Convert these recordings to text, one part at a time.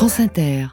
France Inter.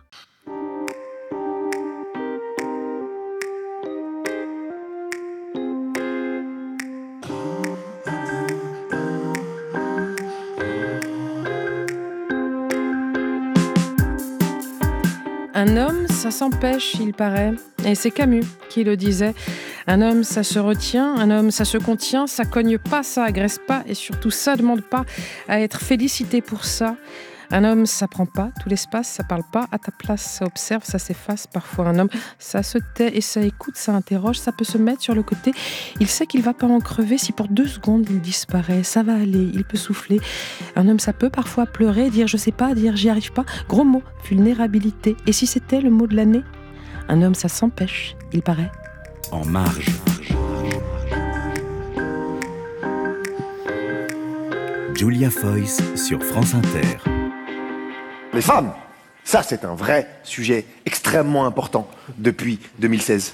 Un homme, ça s'empêche, il paraît. Et c'est Camus qui le disait. Un homme, ça se retient. Un homme, ça se contient. Ça cogne pas, ça agresse pas. Et surtout, ça demande pas à être félicité pour ça. Un homme, ça prend pas tout l'espace. Ça parle pas à ta place. Ça observe, ça s'efface. Parfois, un homme, ça se tait et ça écoute, ça interroge. Ça peut se mettre sur le côté. Il sait qu'il va pas en crever si pour 2 secondes il disparaît. Ça va aller, il peut souffler. Un homme, ça peut parfois pleurer, dire je sais pas, dire j'y arrive pas. Gros mot, vulnérabilité. Et si c'était le mot de l'année ? Un homme, ça s'empêche, il paraît. En marge. Julia Foyce sur France Inter. Les femmes, ça c'est un vrai sujet extrêmement important depuis 2016.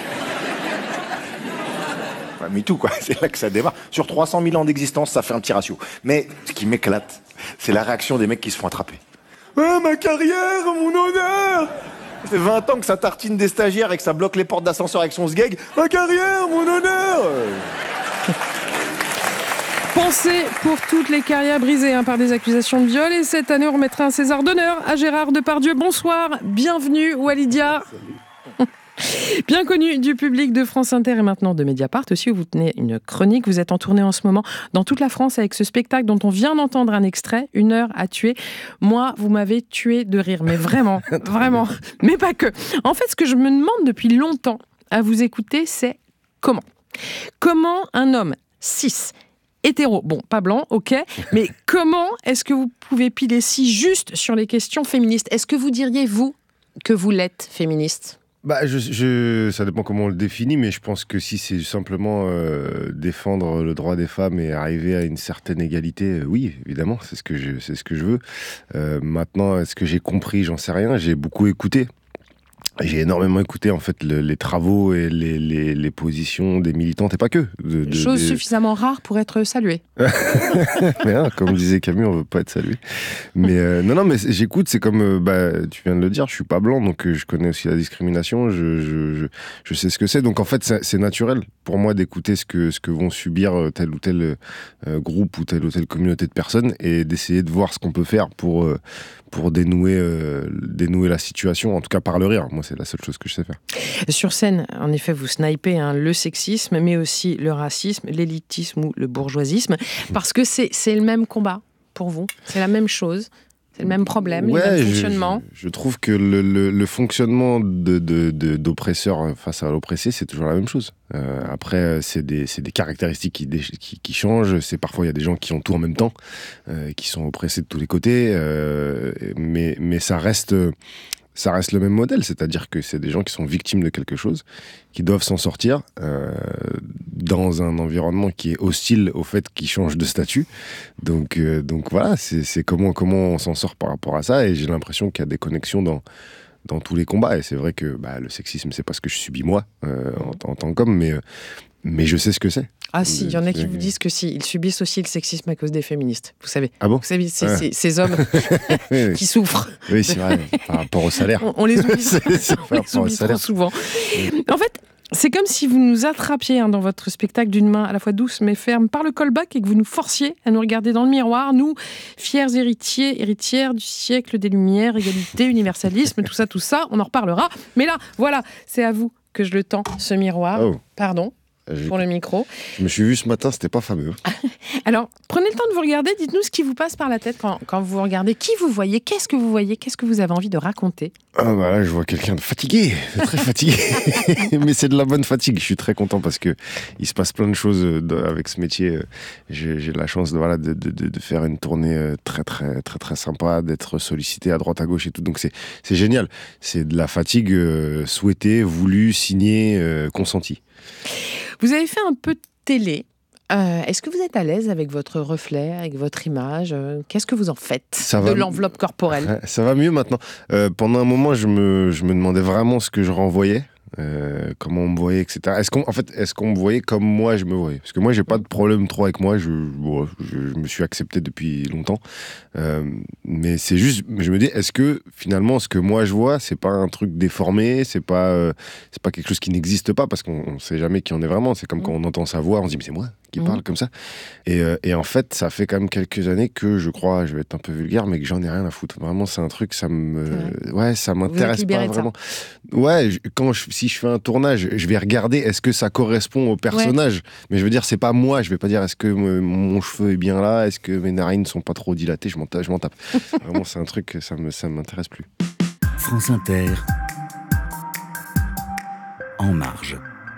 Enfin, MeToo quoi, c'est là que ça démarre. Sur 300 000 ans d'existence, ça fait un petit ratio. Mais ce qui m'éclate, c'est la réaction des mecs qui se font attraper. Ah, ma carrière, mon honneur! Ça fait 20 ans que ça tartine des stagiaires et que ça bloque les portes d'ascenseur avec son sgeg. Ma carrière, mon honneur! Pensez pour toutes les carrières brisées par des accusations de viol. Et cette année, on remettra un César d'honneur à Gérard Depardieu. Bonsoir, bienvenue Walidia. Bien connu du public de France Inter et maintenant de Mediapart aussi, où vous tenez une chronique. Vous êtes en tournée en ce moment dans toute la France avec ce spectacle dont on vient d'entendre un extrait, 1 heure à tuer. Moi, vous m'avez tué de rire, mais vraiment, vraiment, mais pas que. En fait, ce que je me demande depuis longtemps à vous écouter, c'est comment un homme cis, hétéro, bon, pas blanc, ok, mais comment est-ce que vous pouvez piler si juste sur les questions féministes ? Est-ce que vous diriez, vous, que vous l'êtes féministe ? Ça dépend comment on le définit, mais je pense que si c'est simplement défendre le droit des femmes et arriver à une certaine égalité, oui, évidemment, c'est ce que je veux. Maintenant, est-ce que j'ai compris ? J'en sais rien. J'ai beaucoup écouté. J'ai énormément écouté en fait les travaux et les positions des militantes et pas que. Chose suffisamment rare pour être saluée. Mais comme disait Camus, on veut pas être salué. Mais non, mais j'écoute. C'est comme tu viens de le dire. Je suis pas blanc, donc je connais aussi la discrimination. Je sais ce que c'est. Donc en fait, c'est naturel pour moi d'écouter ce que vont subir tel ou tel groupe ou telle communauté de personnes et d'essayer de voir ce qu'on peut faire pour dénouer la situation, en tout cas par le rire. Moi, c'est la seule chose que je sais faire. Sur scène, en effet, vous snipez le sexisme, mais aussi le racisme, l'élitisme ou le bourgeoisisme, parce que c'est le même combat pour vous, c'est la même chose. C'est le même problème, le même fonctionnement. Je trouve que le fonctionnement d'oppresseur face à l'oppressé, c'est toujours la même chose. Après, c'est des caractéristiques qui changent. Parfois, il y a des gens qui ont tout en même temps, qui sont oppressés de tous les côtés. Mais ça reste le même modèle. C'est-à-dire que c'est des gens qui sont victimes de quelque chose, qui doivent s'en sortir dans un environnement qui est hostile au fait qu'ils changent de statut. Donc voilà, c'est comment on s'en sort par rapport à ça. Et j'ai l'impression qu'il y a des connexions dans tous les combats. Et c'est vrai que le sexisme, c'est pas ce que je subis moi en tant qu'homme, mais je sais ce que c'est. Ah si, il y en a qui vous disent que si, ils subissent aussi le sexisme à cause des féministes, vous savez. Ah bon ? Vous savez, ces hommes qui souffrent. Oui, c'est vrai, par rapport au salaire. On les oublie, trop souvent. En fait, c'est comme si vous nous attrapiez dans votre spectacle d'une main à la fois douce mais ferme par le callback et que vous nous forciez à nous regarder dans le miroir, nous, fiers héritières du siècle des Lumières, égalité, universalisme, tout ça, on en reparlera. Mais là, voilà, c'est à vous que je le tends, ce miroir. Oh. Pardon. Pour le micro. Je me suis vu ce matin, c'était pas fameux. Alors, prenez le temps de vous regarder, dites-nous ce qui vous passe par la tête quand vous vous regardez. Qui vous voyez ? Qu'est-ce que vous voyez ? Qu'est-ce que vous avez envie de raconter ? Là, je vois quelqu'un de fatigué, très fatigué. Mais c'est de la bonne fatigue. Je suis très content parce que il se passe plein de choses avec ce métier. J'ai la chance de faire une tournée très, très, très, très sympa, d'être sollicité à droite, à gauche et tout. Donc, c'est génial. C'est de la fatigue souhaitée, voulue, signée, consentie. Vous avez fait un peu de télé. Est-ce que vous êtes à l'aise avec votre reflet, avec votre image ? Qu'est-ce que vous en faites de l'enveloppe corporelle ? Ça va mieux maintenant. Pendant un moment, je me demandais vraiment ce que je renvoyais. comment on me voyait, etc. Est-ce qu'on me voyait comme moi je me voyais? Parce que moi, j'ai pas de problème trop avec moi. Je me suis accepté depuis longtemps. Mais c'est juste, je me dis, est-ce que finalement, ce que moi je vois, c'est pas un truc déformé, c'est pas quelque chose qui n'existe pas, parce qu'on sait jamais qui on est vraiment. C'est comme quand on entend sa voix, on se dit, mais c'est moi qui parle comme ça. Et en fait, ça fait quand même quelques années que je crois, je vais être un peu vulgaire, mais que j'en ai rien à foutre. Vraiment, c'est un truc, ça m'intéresse pas vraiment. Ouais, si je fais un tournage, je vais regarder est-ce que ça correspond au personnage. Ouais. Mais je veux dire, c'est pas moi. Je vais pas dire est-ce que mon cheveu est bien là, est-ce que mes narines sont pas trop dilatées. Je m'en tape. Vraiment, c'est un truc, ça m'intéresse plus. France Inter, En Marge.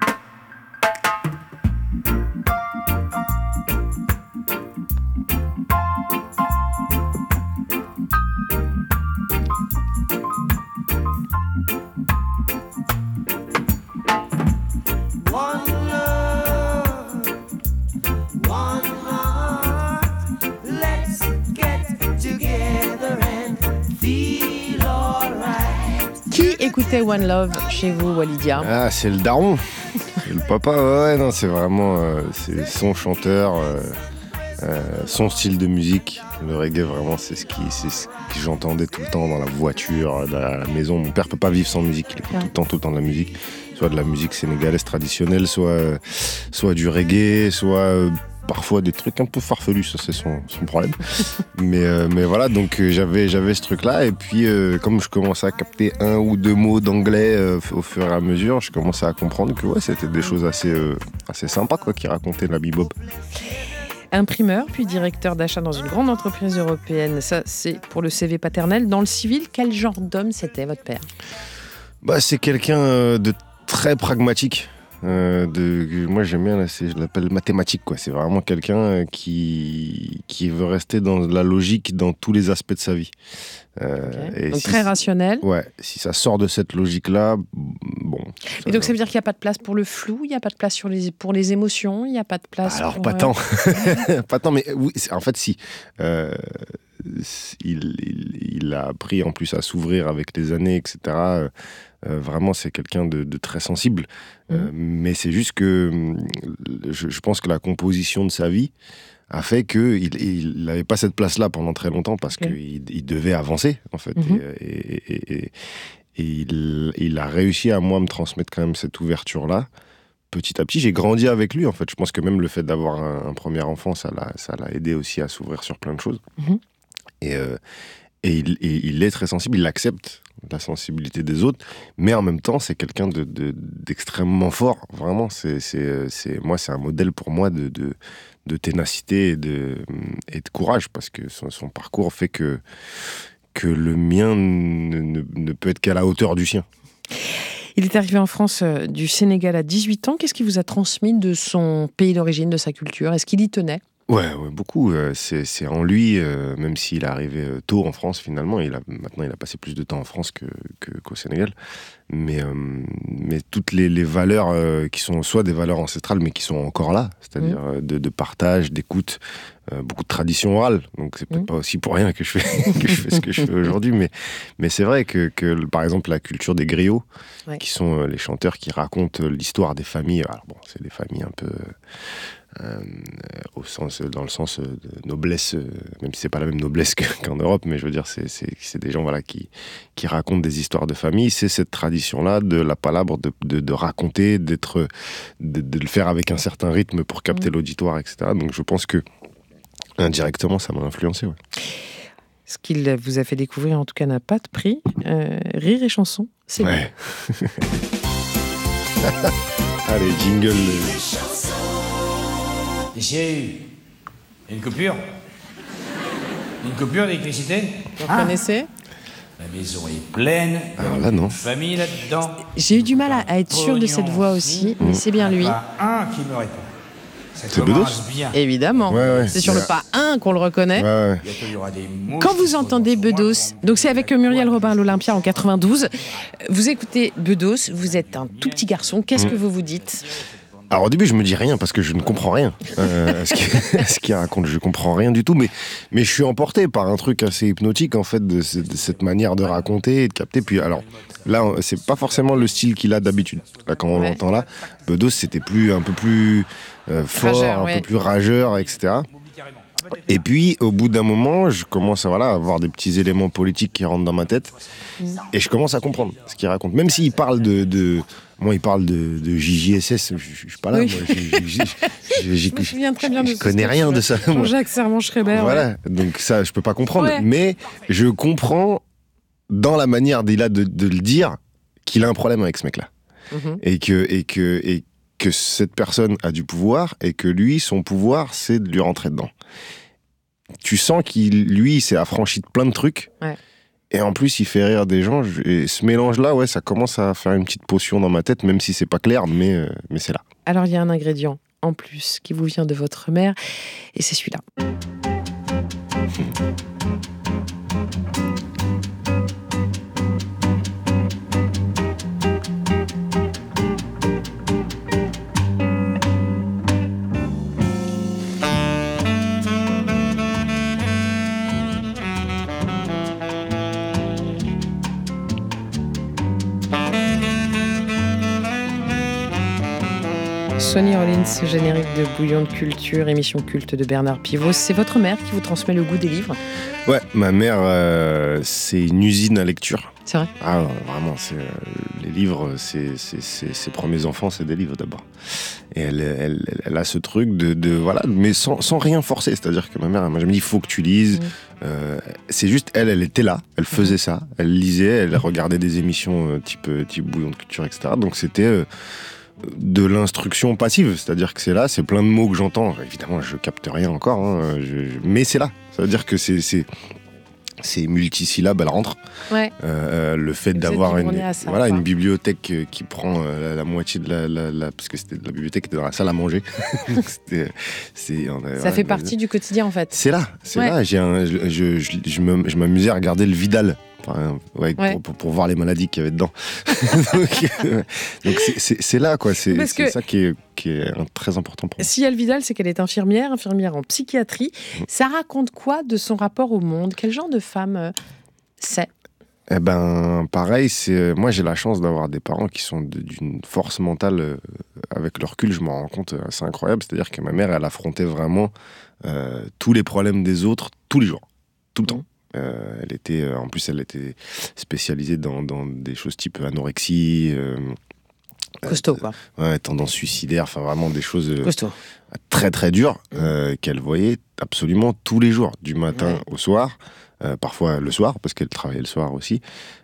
Écoutez One Love chez vous, Walidia. Ah, c'est le daron. C'est le papa, ouais, non, c'est vraiment c'est son chanteur, son style de musique. Le reggae, vraiment, c'est ce que j'entendais tout le temps dans la voiture, dans la maison. Mon père peut pas vivre sans musique, il écoute tout le temps de la musique. Soit de la musique sénégalaise traditionnelle, soit du reggae, soit... parfois des trucs un peu farfelus, ça c'est son problème. mais voilà, donc j'avais ce truc-là, et puis comme je commençais à capter un ou deux mots d'anglais au fur et à mesure, je commençais à comprendre que c'était des choses assez sympas qui racontaient la bebop. Imprimeur, puis directeur d'achat dans une grande entreprise européenne, ça c'est pour le CV paternel. Dans le civil, quel genre d'homme c'était votre père? C'est quelqu'un de très pragmatique. Moi j'aime bien, je l'appelle mathématique, quoi. C'est vraiment quelqu'un qui veut rester dans la logique dans tous les aspects de sa vie. Et donc très rationnel. Ouais, si ça sort de cette logique-là, bon. Et donc ça veut dire qu'il n'y a pas de place pour le flou, il n'y a pas de place pour les émotions, il n'y a pas de place Alors, pour... pas tant. Pas tant, mais oui, en fait si. Il a appris en plus à s'ouvrir avec les années, etc. Vraiment, c'est quelqu'un de très sensible. Mais c'est juste que je pense que la composition de sa vie a fait qu'il n'avait pas cette place-là pendant très longtemps, parce qu'il devait avancer, en fait. Et il a réussi à, moi, me transmettre quand même cette ouverture-là. Petit à petit, j'ai grandi avec lui, en fait. Je pense que même le fait d'avoir un premier enfant, ça l'a aidé aussi à s'ouvrir sur plein de choses. Et il est très sensible, il accepte la sensibilité des autres, mais en même temps, c'est quelqu'un d'extrêmement fort. Vraiment, moi, c'est un modèle pour moi de ténacité et de courage, parce que son parcours fait que le mien ne peut être qu'à la hauteur du sien. Il est arrivé en France du Sénégal à 18 ans. Qu'est-ce qui vous a transmis de son pays d'origine, de sa culture? Est-ce qu'il y tenait? Ouais, beaucoup. C'est en lui, même s'il est arrivé tôt en France, finalement. Maintenant, il a passé plus de temps en France qu'au Sénégal. Mais toutes les valeurs qui sont soit des valeurs ancestrales, mais qui sont encore là, c'est-à-dire de partage, d'écoute, beaucoup de tradition orale. Donc, c'est peut-être pas aussi pour rien que je fais ce que je fais aujourd'hui. Mais c'est vrai que, par exemple, la culture des griots, qui sont les chanteurs qui racontent l'histoire des familles. Alors bon, c'est des familles un peu... dans le sens de noblesse, même si c'est pas la même noblesse qu'en Europe, mais je veux dire, c'est des gens qui racontent des histoires de famille. C'est cette tradition-là de la palabre, de raconter, de le faire avec un certain rythme pour capter l'auditoire, etc. Donc je pense que indirectement, ça m'a influencé. Ouais. Ce qu'il vous a fait découvrir, en tout cas, n'a pas de prix. Rire et chanson, c'est bon. Allez, jingle. J'ai eu une coupure. Une coupure d'électricité. Vous connaissez? La maison est pleine. Alors là, non. Famille là-dedans. J'ai eu du mal à être sûre de cette voix aussi, mais c'est bien lui. Pas un qui me répond. C'est Bedos ? Évidemment. Ouais. C'est sur le pas 1 qu'on le reconnaît. Ouais. Quand vous entendez Bedos, donc c'est avec Muriel Robin à l'Olympia en 92, vous écoutez Bedos, vous êtes un tout petit garçon, qu'est-ce que vous vous dites ? Alors au début, je me dis rien parce que je ne comprends rien ce qu'il raconte. Je comprends rien du tout, mais je suis emporté par un truc assez hypnotique en fait de cette manière de raconter et de capter. Puis alors là, c'est pas forcément le style qu'il a d'habitude. Là, quand on l'entend là, Bedos, c'était un peu plus fort, Rageur, un peu plus rageur, etc. Et puis, au bout d'un moment, je commence à avoir des petits éléments politiques qui rentrent dans ma tête. Et je commence à comprendre ce qu'il raconte. Même s'il parle moi, il parle de JJSS, je suis pas là. Oui. Moi, Je me souviens très bien de je connais rien de ça. moi. Jean-Jacques Servan-Schreiber. Voilà, ouais. donc ça, je peux pas comprendre. Ouais. Mais je comprends, dans la manière qu'il a de le dire, qu'il a un problème avec ce mec-là. Mhm. Et que cette personne a du pouvoir et que lui, son pouvoir, c'est de lui rentrer dedans. Tu sens il s'est affranchi de plein de trucs. Ouais. Et en plus, il fait rire des gens. Et ce mélange-là, ça commence à faire une petite potion dans ma tête, même si c'est pas clair, mais c'est là. Alors, il y a un ingrédient en plus qui vous vient de votre mère, et c'est celui-là. Sonny Rollins, générique de Bouillon de culture, émission culte de Bernard Pivot. C'est votre mère qui vous transmet le goût des livres? Ouais, ma mère, c'est une usine à lecture. C'est vrai? Ah, vraiment, les livres, c'est ses premiers enfants, c'est des livres d'abord. Et elle a ce truc voilà, mais sans rien forcer. C'est-à-dire que ma mère, elle m'a jamais dit, il faut que tu lises. C'est juste, elle était là, elle faisait ça, elle lisait, elle regardait des émissions type Bouillon de culture, etc. Donc c'était de l'instruction passive, c'est-à-dire que c'est là, c'est plein de mots que j'entends. Évidemment, je capte rien encore, hein, mais c'est là. Ça veut dire que c'est multisyllabes, elle rentre. Ouais. Le fait Vous d'avoir êtes livré à ça, une quoi. bibliothèque qui prend la moitié de la parce que c'était la bibliothèque était dans la salle à manger. Donc Ça fait partie du quotidien, en fait. C'est là. Je m'amusais à regarder le Vidal. Enfin, pour voir les maladies qu'il y avait dedans. donc c'est là, quoi. C'est ça qui est très important pour moi. Si elle Vidal, c'est qu'elle est infirmière en psychiatrie. Ça raconte quoi de son rapport au monde? Quel genre de femme c'est? Eh ben, pareil, moi j'ai la chance d'avoir des parents qui sont d'une force mentale, avec le recul, je m'en rends compte, c'est incroyable. C'est-à-dire que ma mère, elle affrontait vraiment tous les problèmes des autres, tous les jours, tout le temps. Elle était spécialisée dans des choses type anorexie, costaud, quoi. Tendance suicidaire, enfin vraiment des choses Costaud. très très dures qu'elle voyait absolument tous les jours, du matin au soir. Parfois le soir, parce qu'elle travaillait le soir aussi.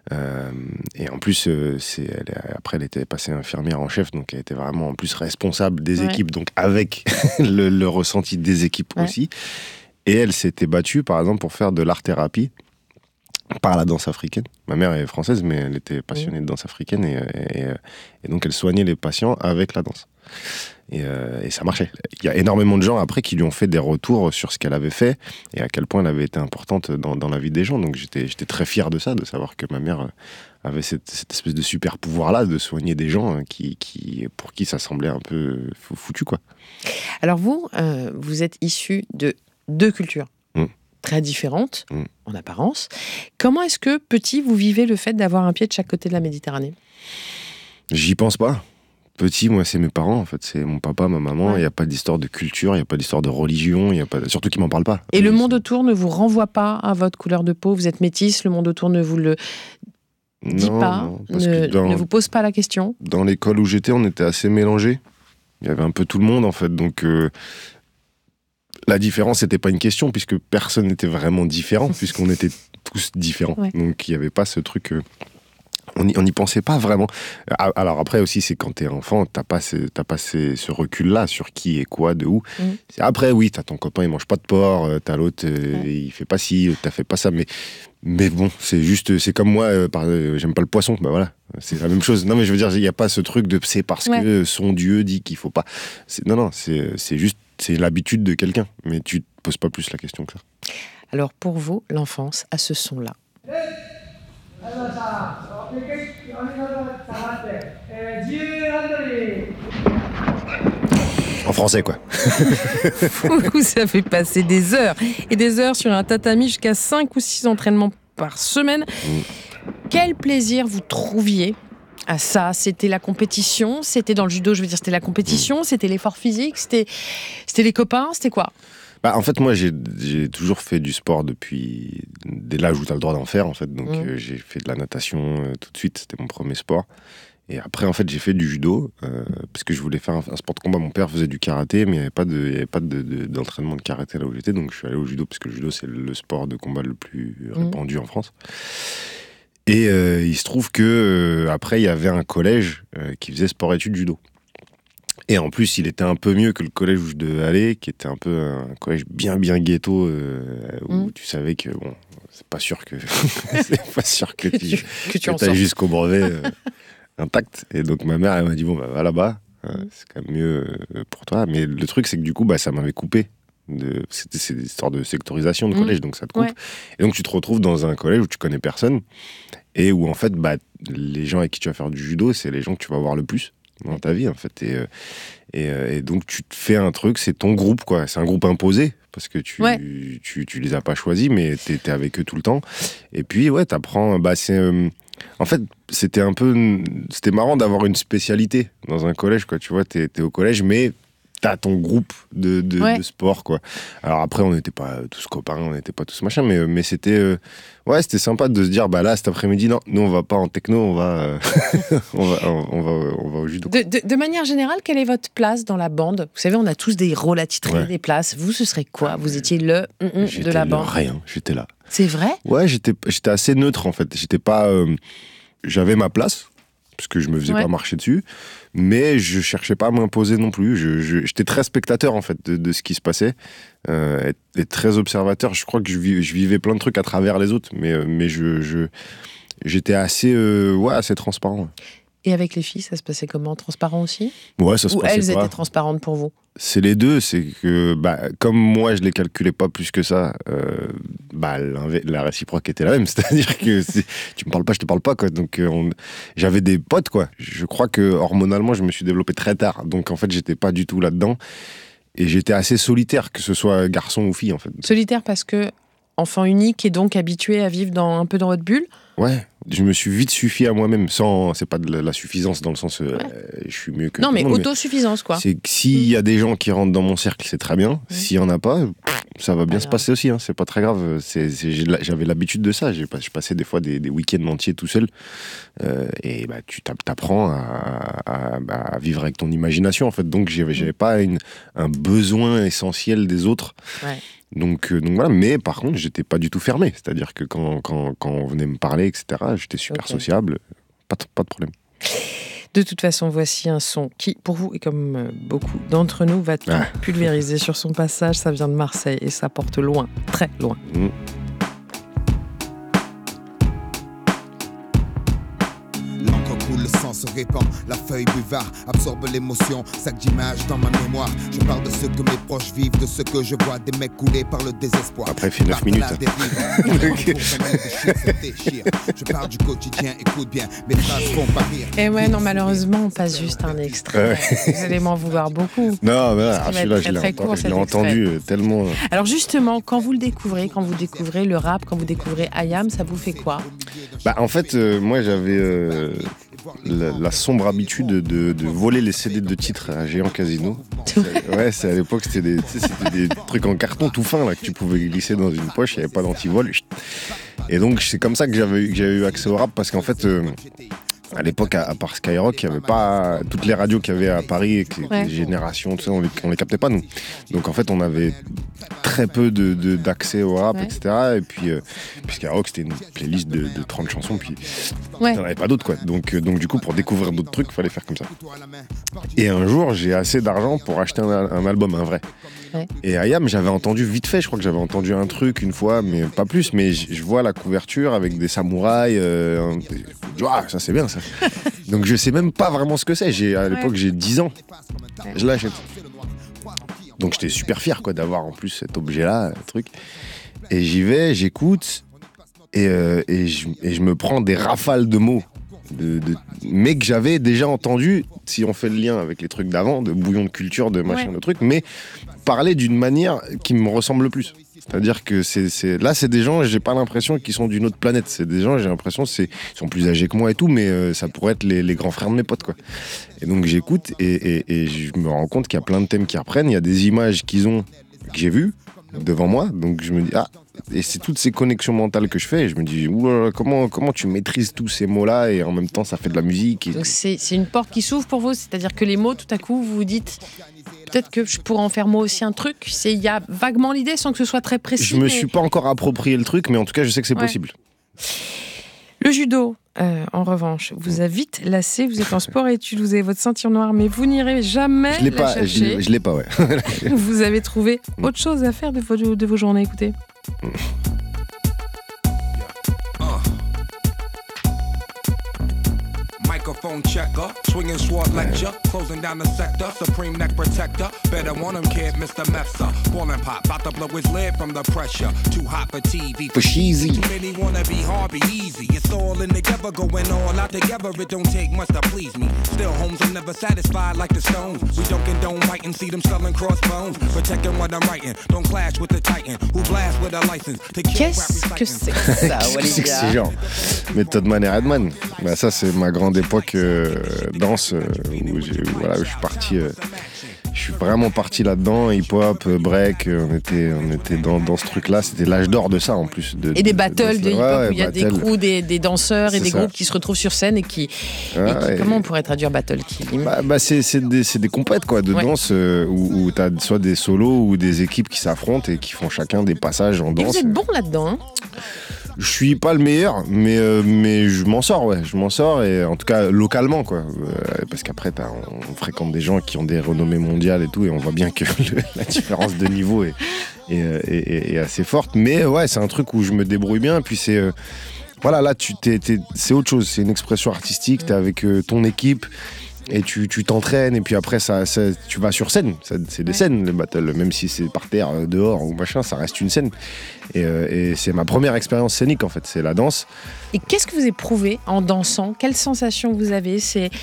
Et en plus, après, elle était passée infirmière en chef, donc elle était vraiment en plus responsable des équipes, donc avec le ressenti des équipes aussi. Et elle s'était battue, par exemple, pour faire de l'art-thérapie par la danse africaine. Ma mère est française, mais elle était passionnée de danse africaine, et donc elle soignait les patients avec la danse. Et ça marchait. Il y a énormément de gens après qui lui ont fait des retours sur ce qu'elle avait fait et à quel point elle avait été importante dans la vie des gens. Donc j'étais très fier de ça, de savoir que ma mère avait cette espèce de super pouvoir-là de soigner des gens pour qui ça semblait un peu foutu, quoi. Alors vous êtes issu de deux cultures très différentes en apparence. Comment est-ce que, petit, vous vivez le fait d'avoir un pied de chaque côté de la Méditerranée? J'y pense pas. Petit, moi, c'est mes parents, en fait. C'est mon papa, ma maman. Il n'y a pas d'histoire de culture, il n'y a pas d'histoire de religion, surtout qu'ils m'en parlent pas. Et le monde autour ne vous renvoie pas à votre couleur de peau? Vous êtes métisse, le monde autour ne vous le dit pas, ne vous pose pas la question? Dans l'école où j'étais, on était assez mélangés. Il y avait un peu tout le monde, en fait. Donc, la différence n'était pas une question, puisque personne n'était vraiment différent, puisqu'on était tous différents. Donc, il n'y avait pas ce truc... On n'y pensait pas vraiment. Alors après aussi, c'est quand t'es enfant, t'as pas ce recul-là sur qui est quoi, de où. Après, oui, t'as ton copain, il mange pas de porc, t'as l'autre, il fait pas ci, t'as fait pas ça. Mais bon, c'est comme moi, j'aime pas le poisson. Bah voilà, c'est la même chose. Non, mais je veux dire, il y a pas ce truc de c'est parce que son Dieu dit qu'il faut pas. Non, c'est juste, c'est l'habitude de quelqu'un. Mais tu te poses pas plus la question que ça. Alors pour vous, l'enfance a ce son-là. En français, quoi. Vous avez passé des heures et des heures sur un tatami, jusqu'à 5 ou 6 entraînements par semaine. Quel plaisir vous trouviez à ça? C'était la compétition? C'était dans le judo, je veux dire, c'était la compétition? C'était l'effort physique? C'était les copains? C'était quoi? Bah, en fait, moi, j'ai toujours fait du sport dès l'âge où tu as le droit d'en faire, en fait. Donc, j'ai fait de la natation tout de suite. C'était mon premier sport. Et après, en fait, j'ai fait du judo parce que je voulais faire un sport de combat. Mon père faisait du karaté, mais il n'y avait pas d'entraînement de karaté là où j'étais. Donc, je suis allé au judo parce que le judo, c'est le sport de combat le plus répandu en France. Et il se trouve que après, il y avait un collège qui faisait sport-études judo. Et en plus, il était un peu mieux que le collège où je devais aller, qui était un peu un collège bien ghetto, où tu savais que bon, c'est pas sûr que tu ailles jusqu'au brevet intact. Et donc ma mère, elle m'a dit bon, bah, va là-bas, c'est quand même mieux pour toi. Mais le truc, c'est que du coup, bah, ça m'avait coupé. C'est des histoires de sectorisation de collège, donc ça te coupe. Ouais. Et donc tu te retrouves dans un collège où tu connais personne et où en fait, bah, les gens avec qui tu vas faire du judo, c'est les gens que tu vas voir le plus dans ta vie, en fait. Et donc tu te fais un truc, c'est ton groupe, quoi. C'est un groupe imposé parce que tu les as pas choisis, mais t'es avec eux tout le temps. Et puis ouais, t'apprends. Bah, en fait, c'était marrant d'avoir une spécialité dans un collège, quoi. Tu vois, t'es au collège, mais t'as ton groupe de sport, quoi. Alors après, on n'était pas tous copains, on n'était pas tous machin, mais c'était c'était sympa de se dire, bah là, cet après-midi, non, nous, on va pas en techno, on va au judo. De manière générale, quelle est votre place dans la bande? Vous savez, on a tous des rôles attitrés, des places. Vous, ce serait quoi? Vous étiez de la bande? Rien, j'étais là. C'est vrai? Ouais, j'étais assez neutre, en fait. J'étais pas... j'avais ma place, parce que je me faisais pas marcher dessus, mais je cherchais pas à m'imposer non plus. J'étais très spectateur, en fait, de ce qui se passait, et très observateur. Je crois que je vivais plein de trucs à travers les autres, mais j'étais assez transparent. Et avec les filles, ça se passait comment? Transparent aussi? Ouais, ça se passait pas. Ou elles étaient transparentes pour vous? C'est les deux, c'est que comme moi je les calculais pas plus que ça, la réciproque était la même, c'est-à-dire que tu me parles pas, je te parle pas, quoi. Donc j'avais des potes, quoi. Je crois que hormonalement je me suis développé très tard, donc en fait j'étais pas du tout là-dedans et j'étais assez solitaire, que ce soit garçon ou fille, en fait. Solitaire parce que enfant unique et donc habitué à vivre un peu dans votre bulle? Ouais, je me suis vite suffi à moi-même, c'est pas de la suffisance dans le sens je suis mieux que non, mais autosuffisance, quoi. C'est que s'il y a des gens qui rentrent dans mon cercle, c'est très bien. S'il y en a pas, ça va bien se passer aussi, hein. C'est pas très grave. J'avais l'habitude de ça. Je passais des fois des week-ends entiers tout seul. Et bah, tu t'apprends à vivre avec ton imagination, en fait. Donc j'avais pas un besoin essentiel des autres. Ouais. Donc voilà, mais par contre, j'étais pas du tout fermé. C'est-à-dire que quand on venait me parler, etc., j'étais super sociable, pas de problème. De toute façon, voici un son qui, pour vous, et comme beaucoup d'entre nous, va tout pulvériser sur son passage. Ça vient de Marseille et ça porte loin, très loin. Le sang se répand, la feuille buvard absorbe l'émotion, sac d'images dans ma mémoire. Je parle de ce que mes proches vivent, de ce que je vois, des mecs coulés par le désespoir. Après, il fait 9 minutes. Je parle du quotidien, écoute bien, mes phrases font pas rire. Et ouais, non, malheureusement, on passe juste un extrait. Vous allez m'en vouloir beaucoup. Non, mais celui-là, je l'ai entendu tellement. Alors justement, quand vous découvrez le rap, quand vous découvrez I.AM, ça vous fait quoi? En fait, moi, j'avais la sombre habitude de voler les CD de titres à Géant Casino. Ouais, c'est à l'époque, c'était des trucs en carton tout fin là, que tu pouvais glisser dans une poche, il n'y avait pas d'antivol. Et donc, c'est comme ça que j'avais eu accès au rap, parce qu'en fait, à l'époque, à part Skyrock, il n'y avait pas toutes les radios qu'il y avait à Paris, les générations, tout ça, on les captait pas, nous. Donc en fait, on avait très peu d'accès au rap, etc. Et puis Skyrock, c'était une playlist de 30 chansons, puis il n'y en avait pas d'autres, quoi. Donc du coup, pour découvrir d'autres trucs, il fallait faire comme ça. Et un jour, j'ai assez d'argent pour acheter un album, un vrai. Ouais. Et I.AM, j'avais entendu vite fait, je crois que j'avais entendu un truc une fois, mais pas plus. Mais je vois la couverture avec des samouraïs. Ça c'est bien ça. Donc je sais même pas vraiment ce que c'est. À l'époque, j'ai 10 ans. Je l'achète. Donc j'étais super fier, quoi, d'avoir en plus cet objet-là, truc. Et j'y vais, j'écoute, et je me prends des rafales de mots. mais que j'avais déjà entendu, si on fait le lien avec les trucs d'avant, de bouillon de culture, de machin, de trucs, mais parler d'une manière qui me ressemble le plus. C'est-à-dire que là, c'est des gens, j'ai pas l'impression qu'ils sont d'une autre planète. C'est des gens, j'ai l'impression qu'ils sont plus âgés que moi et tout, mais ça pourrait être les grands frères de mes potes, quoi. Et donc j'écoute et je me rends compte qu'il y a plein de thèmes qui reprennent. Il y a des images que j'ai vues devant moi. Donc je me dis, et c'est toutes ces connexions mentales que je fais. Et je me dis, oulala, comment tu maîtrises tous ces mots-là et en même temps ça fait de la musique. Donc c'est une porte qui s'ouvre pour vous, c'est-à-dire que les mots, tout à coup, vous vous dites, peut-être que je pourrais en faire moi aussi un truc. Il y a vaguement l'idée sans que ce soit très précis. Je me suis pas encore approprié le truc, mais en tout cas je sais que c'est possible. Le judo, en revanche, vous a vite lassé. Vous êtes en sport-études, vous avez votre ceinture noire, mais vous n'irez jamais la chercher. Je l'ai pas, ouais. Vous avez trouvé autre chose à faire de vos journées, écoutez. Microphone checker, swinging sword lecture, closing down the sector, supreme neck protector. Better want him, kid, Mr. Mepsa. Ballin' pop, bout to blow his lid from the pressure. Too hot for TV, for cheesy. Too many wanna be hard, be easy. It's all in together, going all out together. It don't take much to please me. Still, Holmes, I'm never satisfied like the Stones. We don't condone writing, see them selling crossbones. Protecting what I'm writing, don't clash with the Titan who blast with a license to kill. Qu'est-ce que c'est que ça, Qu'est-ce que c'est genre Method Man et Redman. Bah ça c'est ma grande époque danse où je suis parti. Je suis vraiment parti là-dedans, hip-hop, break, on était dans ce truc-là, c'était l'âge d'or de ça en plus. Et des battles de hip-hop où il y a des crews, des danseurs et des groupes qui se retrouvent sur scène et qui comment on pourrait traduire battle c'est des compètes quoi, de danse où t'as soit des solos ou des équipes qui s'affrontent et qui font chacun des passages en danse. Et vous êtes bon là-dedans, hein? Je suis pas le meilleur, mais je m'en sors, et en tout cas localement quoi, parce qu'après on fréquente des gens qui ont des renommées mondiales et tout, et on voit bien que la différence de niveau est assez forte, mais ouais, c'est un truc où je me débrouille bien, et puis c'est voilà, là c'est autre chose, c'est une expression artistique, t'es avec ton équipe. Et tu t'entraînes, et puis après tu vas sur scène, c'est des scènes le battle, même si c'est par terre, dehors ou machin, ça reste une scène. Et c'est ma première expérience scénique en fait, c'est la danse. Et qu'est-ce que vous éprouvez en dansant? Quelle sensation vous avez?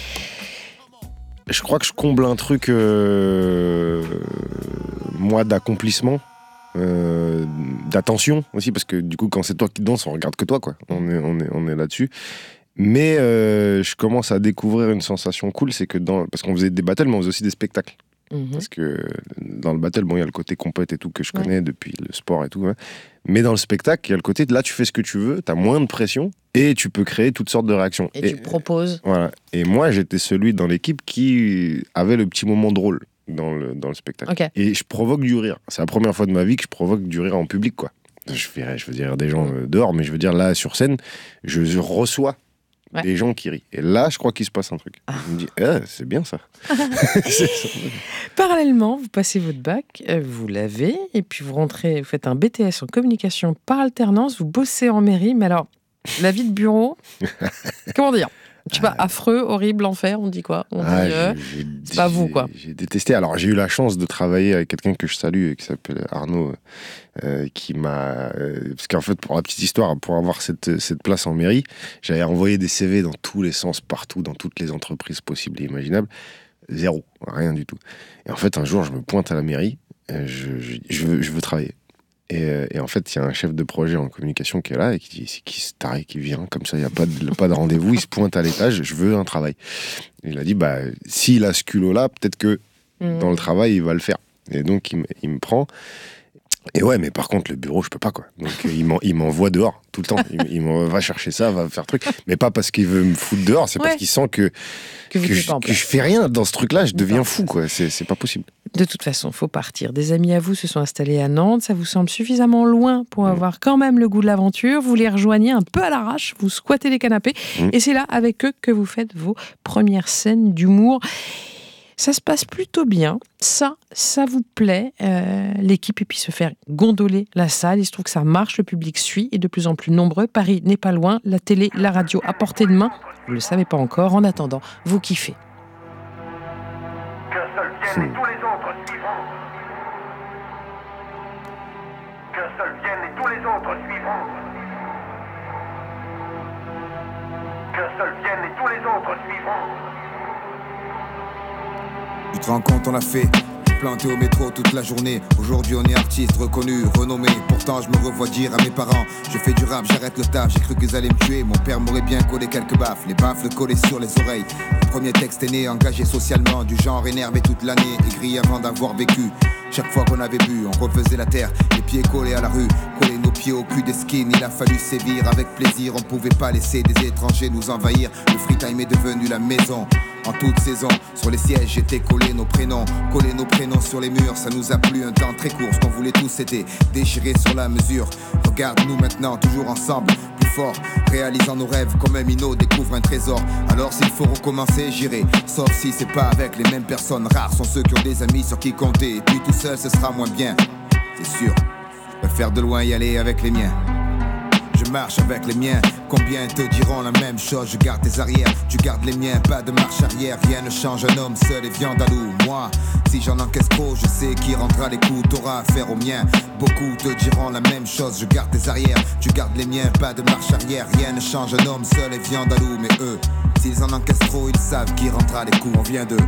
Je crois que je comble un truc, moi, d'accomplissement. D'attention aussi, parce que du coup quand c'est toi qui danses, on regarde que toi quoi, on est là-dessus. Mais je commence à découvrir une sensation cool, c'est que parce qu'on faisait des battles, mais on faisait aussi des spectacles. Parce que dans le battle, il y a le côté compète et tout que je connais depuis le sport et tout. Hein. Mais dans le spectacle, il y a le côté là, tu fais ce que tu veux, t'as moins de pression et tu peux créer toutes sortes de réactions. Et tu proposes. Voilà. Et moi, j'étais celui dans l'équipe qui avait le petit moment drôle dans le spectacle. Okay. Et je provoque du rire. C'est la première fois de ma vie que je provoque du rire en public, quoi. Je veux dire des gens dehors, mais je veux dire là, sur scène, je reçois des gens qui rient. Et là, je crois qu'il se passe un truc. Je me dis, c'est bien ça. Parallèlement, vous passez votre bac, vous l'avez, et puis vous rentrez, vous faites un BTS en communication par alternance, vous bossez en mairie, mais alors, la vie de bureau, comment dire? Je sais pas, affreux, horrible, enfer, on dit quoi? On dit, c'est pas vous, quoi. J'ai détesté. Alors, j'ai eu la chance de travailler avec quelqu'un que je salue, qui s'appelle Arnaud, qui m'a... parce qu'en fait, pour la petite histoire, pour avoir cette place en mairie, j'avais envoyé des CV dans tous les sens, partout, dans toutes les entreprises possibles et imaginables. Zéro, rien du tout. Et en fait, un jour, je me pointe à la mairie, je veux travailler. Et en fait, il y a un chef de projet en communication qui est là et qui dit, c'est qui ce taré qui vient comme ça, il n'y a pas de rendez-vous, il se pointe à l'étage, je veux un travail. Et il a dit, s'il a ce culot-là, peut-être que dans le travail, il va le faire. Et donc, il me prend. Et ouais, mais par contre, le bureau, je peux pas, quoi. Donc, il m'envoie dehors, tout le temps. Il va chercher ça, va faire truc. Mais pas parce qu'il veut me foutre dehors, c'est parce qu'il sent que je fais rien dans ce truc-là, je deviens fou, quoi. C'est pas possible. De toute façon, il faut partir. Des amis à vous se sont installés à Nantes. Ça vous semble suffisamment loin pour avoir quand même le goût de l'aventure. Vous les rejoignez un peu à l'arrache, vous squattez les canapés. Et c'est là, avec eux, que vous faites vos premières scènes d'humour. Ça se passe plutôt bien. Ça vous plaît. L'équipe, et puis se faire gondoler la salle. Il se trouve que ça marche, le public suit, et de plus en plus nombreux. Paris n'est pas loin. La télé, la radio à portée de main. Vous ne le savez pas encore. En attendant, vous kiffez. Qu'un seul vienne et tous les autres suivront. Qu'un seul vienne et tous les autres suivront. Qu'un seul vienne et tous les autres suivront. Tu te rends compte, on a fait planté au métro toute la journée. Aujourd'hui on est artiste, reconnu, renommé. Pourtant je me revois dire à mes parents: je fais du rap, j'arrête le taf. J'ai cru qu'ils allaient me tuer, mon père m'aurait bien collé quelques baffes. Les baffles collés sur les oreilles. Le premier texte est né, engagé socialement. Du genre énervé toute l'année, aigri avant d'avoir vécu. Chaque fois qu'on avait bu, on refaisait la terre, les pieds collés à la rue, coller nos pieds au cul des skins. Il a fallu sévir avec plaisir, on pouvait pas laisser des étrangers nous envahir. Le free time est devenu la maison. En toute saison, sur les sièges j'étais collé nos prénoms sur les murs. Ça nous a plu un temps très court, ce qu'on voulait tous c'était déchirer sur la mesure. Regarde-nous maintenant, toujours ensemble, plus fort, réalisant nos rêves comme un minot découvre un trésor. Alors s'il faut recommencer, j'irai, sauf si c'est pas avec les mêmes personnes. Rares sont ceux qui ont des amis sur qui compter, et puis tout seul ce sera moins bien, c'est sûr. Je préfère de loin y aller avec les miens. Je marche avec les miens, combien te diront la même chose? Je garde tes arrières, tu gardes les miens, pas de marche arrière. Rien ne change, un homme seul et viande à loup. Moi, si j'en encaisse trop, je sais qui rendra les coups. T'auras affaire aux miens, beaucoup te diront la même chose. Je garde tes arrières, tu gardes les miens, pas de marche arrière. Rien ne change, un homme seul et viande à loup. Mais eux, s'ils en encaissent trop, ils savent qui rendra les coups. On vient de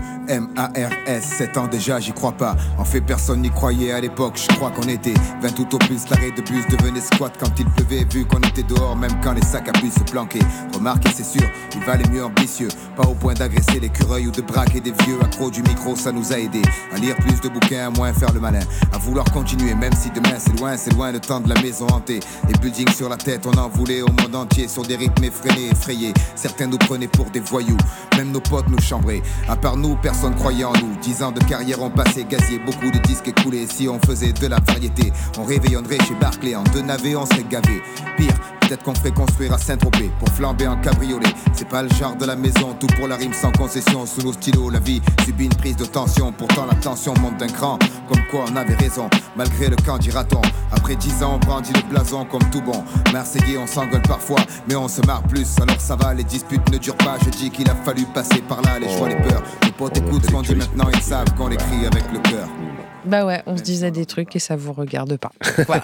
MARS, 7 ans déjà, j'y crois pas. En fait, personne n'y croyait à l'époque, je crois qu'on était 20 tout au plus. L'arrêt de bus devenait squat quand il pleuvait, vu qu'on était dehors, même quand les sacs à puce se planquaient. Remarquez, c'est sûr, il valait mieux ambitieux, pas au point d'agresser l'écureuil ou de braquer des vieux. Accros du micro, ça nous a aidés à lire plus de bouquins, à moins faire le malin, à vouloir continuer, même si demain c'est loin le temps de la maison hantée. Les buildings sur la tête, on en voulait au monde entier, sur des rythmes effrénés, effrayés. Certains nous prenaient pour des voyous, même nos potes nous chambraient. À part nous, personne croyait en nous. 10 ans de carrière ont passé, gazier, beaucoup de disques écoulés. Si on faisait de la variété, on réveillonnerait chez Barclay. En 2 navets, on serait gavé. Pire, peut-être qu'on ferait construire à Saint-Tropez pour flamber en cabriolet. C'est pas le genre de la maison, tout pour la rime sans concession. Sous nos stylos, la vie subit une prise de tension. Pourtant la tension monte d'un cran, comme quoi on avait raison, malgré le camp dira-t-on. Après 10 ans on brandit le blason comme tout bon Marseillais, on s'engueule parfois, mais on se marre plus. Alors ça va, les disputes ne durent pas. Je dis qu'il a fallu passer par là, les choix, les peurs. Les potes écoutent ce qu'on dit maintenant, ils savent qu'on l'écrit avec le cœur. Bah ouais, on se disait des trucs et ça vous regarde pas. Voilà.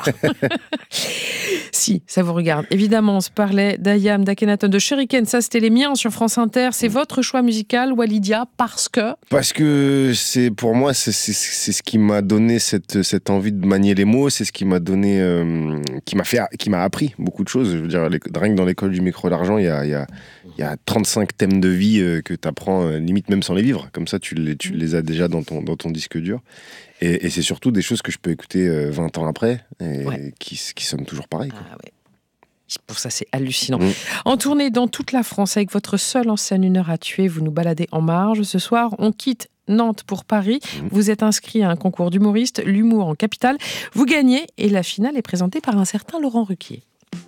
Si, ça vous regarde. Évidemment, on se parlait d'Ayam, d'Akhenaton, de Shuriken. Ça, c'était les miens sur France Inter. C'est votre choix musical, Walidia, parce que c'est, pour moi, c'est ce qui m'a donné cette envie de manier les mots. C'est ce qui m'a donné, qui m'a appris beaucoup de choses. Je veux dire, rien que dans l'école du micro d'argent, il y a 35 thèmes de vie que tu apprends limite même sans les vivre. Comme ça, tu les as déjà dans ton disque dur. Et c'est surtout des choses que je peux écouter 20 ans après et qui sonnent toujours pareil, quoi. Ah ouais. Pour ça, c'est hallucinant. En tournée dans toute la France avec votre seule en scène 1 heure à tuer, vous nous baladez en marge. Ce soir, on quitte Nantes pour Paris. Vous êtes inscrit à un concours d'humoriste, l'humour en capitale. Vous gagnez et la finale est présentée par un certain Laurent Ruquier.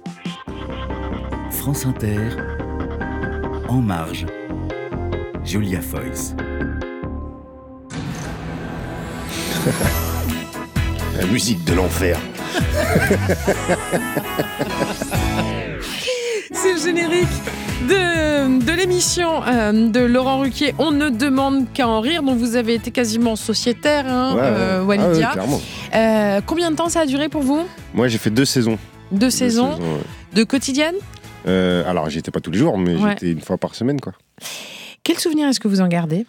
France Inter, En Marge, Julia Foyce. La musique de l'enfer. C'est le générique de l'émission de Laurent Ruquier. On ne demande qu'à en rire, dont vous avez été quasiment sociétaire, Walidia. Clairement. Combien de temps ça a duré pour vous? Moi, j'ai fait 2 saisons. 2 saisons ouais. De quotidienne? Alors, j'y étais pas tous les jours, mais j'étais 1 fois par semaine, quoi. Quel souvenir est-ce que vous en gardez?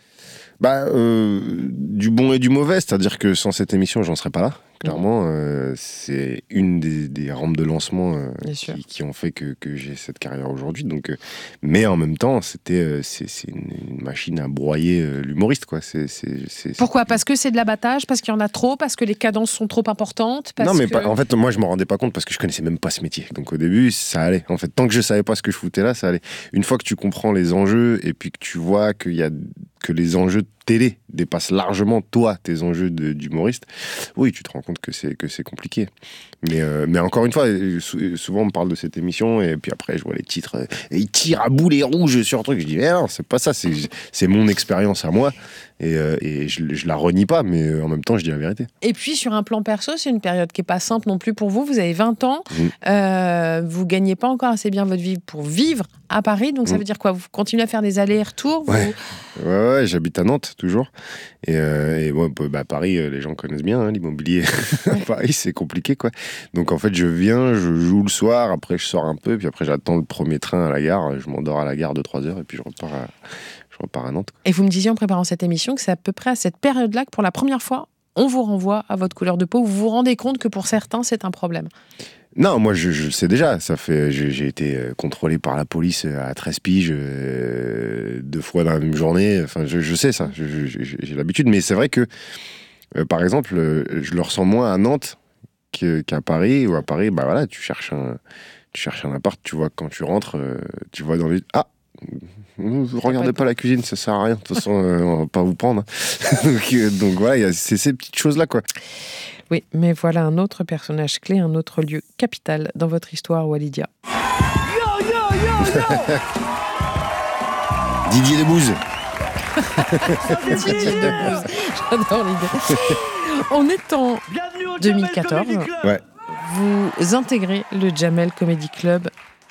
Du bon et du mauvais, c'est-à-dire que sans cette émission, j'en serais pas là. Clairement, c'est une des rampes de lancement qui ont fait que j'ai cette carrière aujourd'hui. Donc, mais en même temps, c'est une machine à broyer l'humoriste, quoi. Pourquoi? Parce que c'est de l'abattage, parce qu'il y en a trop, parce que les cadences sont trop importantes. En fait, moi, je m'en rendais pas compte parce que je connaissais même pas ce métier. Donc, au début, ça allait. En fait, tant que je savais pas ce que je foutais là, ça allait. Une fois que tu comprends les enjeux et puis que tu vois que les enjeux de télé dépassent largement, toi, tes enjeux d'humoriste, oui, tu te rends compte que c'est compliqué. Mais encore une fois, souvent on me parle de cette émission et puis après je vois les titres, et ils tirent à boulet rouge sur un truc. Je dis, non, c'est pas ça, c'est mon expérience à moi et je la renie pas, mais en même temps je dis la vérité. Et puis sur un plan perso, c'est une période qui est pas simple non plus pour vous. Vous avez 20 ans, vous gagnez pas encore assez bien votre vie pour vivre à Paris, donc ça veut dire quoi? Vous continuez à faire des allers-retours? Ouais, j'habite à Nantes, toujours. Et moi, Paris, les gens connaissent bien, hein, l'immobilier. Paris, c'est compliqué, quoi. Donc, en fait, je viens, je joue le soir, après, je sors un peu, puis après, j'attends le premier train à la gare, je m'endors à la gare de 3 heures, et puis je repars à Nantes. Et vous me disiez en préparant cette émission que c'est à peu près à cette période-là que pour la première fois, on vous renvoie à votre couleur de peau. Vous vous rendez compte que pour certains, c'est un problème? Non, moi je sais déjà, j'ai été contrôlé par la police à 13 piges 2 fois dans la même journée, enfin je sais ça, j'ai l'habitude, mais c'est vrai que par exemple je le ressens moins à Nantes qu'à Paris, ou à Paris, bah voilà, tu cherches un appart, tu vois, quand tu rentres, tu vois dans les... Ah, regardez pas la cuisine, ça sert à rien, de toute façon on va pas vous prendre. donc voilà, c'est ces petites choses là, quoi. Oui, mais voilà un autre personnage clé, un autre lieu capital dans votre histoire, Walidia. Didier Debouze. Didier Debouze, j'adore l'idée. On est en 2014. Ouais. Vous intégrez le Jamel Comedy Club. Comment ?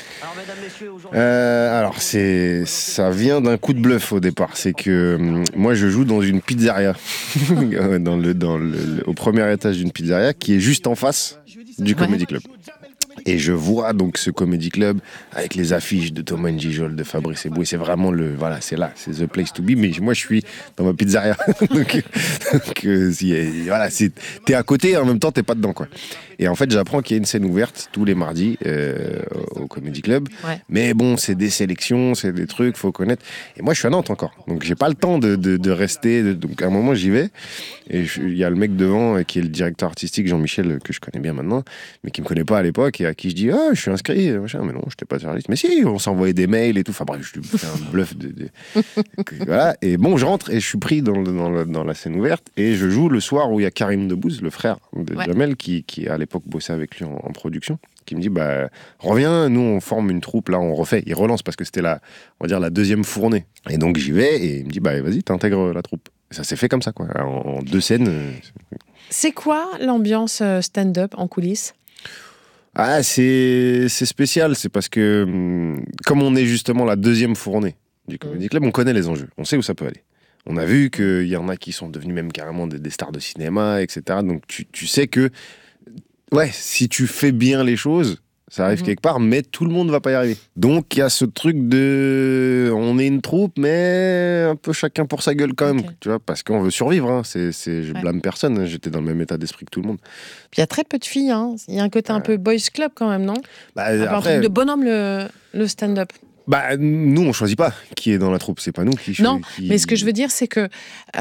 Alors ça vient d'un coup de bluff au départ. C'est que moi je joue dans une pizzeria, au premier étage d'une pizzeria qui est juste en face du Comedy Club. Et je vois donc ce Comedy Club avec les affiches de Thomas N'Gijol, de Fabrice Eboué. C'est vraiment c'est the place to be. Mais moi, je suis dans ma pizzeria. donc voilà, t'es à côté et en même temps, t'es pas dedans, quoi. Et en fait, j'apprends qu'il y a une scène ouverte tous les mardis au Comedy Club. Ouais. Mais bon, c'est des sélections, c'est des trucs, faut connaître. Et moi, je suis à Nantes encore. Donc, j'ai pas le temps de rester. Donc, à un moment, j'y vais. Et il y a le mec devant qui est le directeur artistique, Jean-Michel, que je connais bien maintenant, mais qui me connaît pas à l'époque, et à qui je dis je suis inscrit, machin. Mais non, je n'étais pas sur la liste. Mais si, on s'envoyait des mails et tout. Enfin bref, je lui fais un bluff voilà. Et bon, je rentre et je suis pris dans la scène ouverte, et je joue le soir où il y a Karim Debouze, le frère de Jamel, qui à l'époque bossait avec lui en production, qui me dit reviens, nous on forme une troupe, là on refait. Il relance parce que c'était on va dire la deuxième fournée. Et donc j'y vais, et il me dit vas-y, t'intègres la troupe. Et ça s'est fait comme ça, quoi, en 2 scènes. C'est quoi l'ambiance stand-up en coulisses ? C'est spécial, c'est parce que comme on est justement la deuxième fournée du Comedy Club, on connaît les enjeux, on sait où ça peut aller. On a vu qu'il y en a qui sont devenus même carrément des stars de cinéma, etc. Donc tu sais que si tu fais bien les choses, ça arrive quelque part, mais tout le monde va pas y arriver. Donc il y a ce truc on est une troupe, mais un peu chacun pour sa gueule quand même, tu vois, parce qu'on veut survivre. Hein. Je blâme personne, j'étais dans le même état d'esprit que tout le monde. Puis il y a très peu de filles, hein. Il y a un côté un peu boys club quand même, non ? Après, un truc de bonhomme, le stand-up. Nous, on choisit pas qui est dans la troupe, c'est pas nous qui... Non, mais ce que je veux dire, c'est que...